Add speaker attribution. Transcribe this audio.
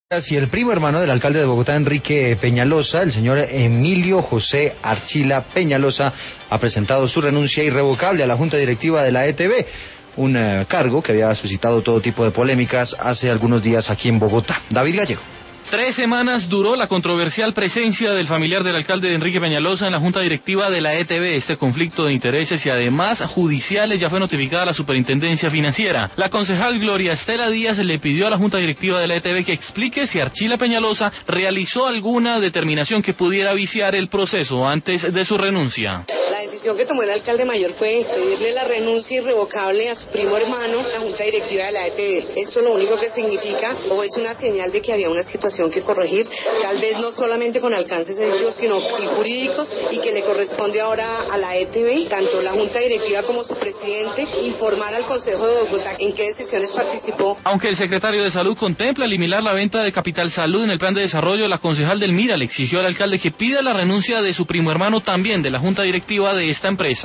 Speaker 1: Y el primo hermano del alcalde de Bogotá, Enrique Peñalosa, el señor Emilio José Archila Peñalosa, ha presentado su renuncia irrevocable a la Junta Directiva de la ETB, un cargo que había suscitado todo tipo de polémicas hace algunos días aquí en Bogotá. David Gallego.
Speaker 2: 3 semanas duró la controversial presencia del familiar del alcalde Enrique Peñalosa en la Junta Directiva de la ETB. Este conflicto de intereses y además judiciales ya fue notificada a la Superintendencia Financiera. La concejal Gloria Estela Díaz le pidió a la Junta Directiva de la ETB que explique si Archila Peñalosa realizó alguna determinación que pudiera viciar el proceso antes de su renuncia.
Speaker 3: La decisión que tomó el alcalde mayor fue pedirle la renuncia irrevocable a su primo hermano, la Junta Directiva de la ETB. Esto lo único que significa o es una señal de que había una situación que corregir, tal vez no solamente con alcances éticos, sino y jurídicos, y que le corresponde ahora a la ETB, tanto la Junta Directiva como su presidente, informar al Consejo de Bogotá en qué decisiones participó.
Speaker 2: Aunque el secretario de Salud contempla eliminar la venta de Capital Salud en el plan de desarrollo, la concejal del MIDA le exigió al alcalde que pida la renuncia de su primo hermano también de la Junta Directiva de esta empresa.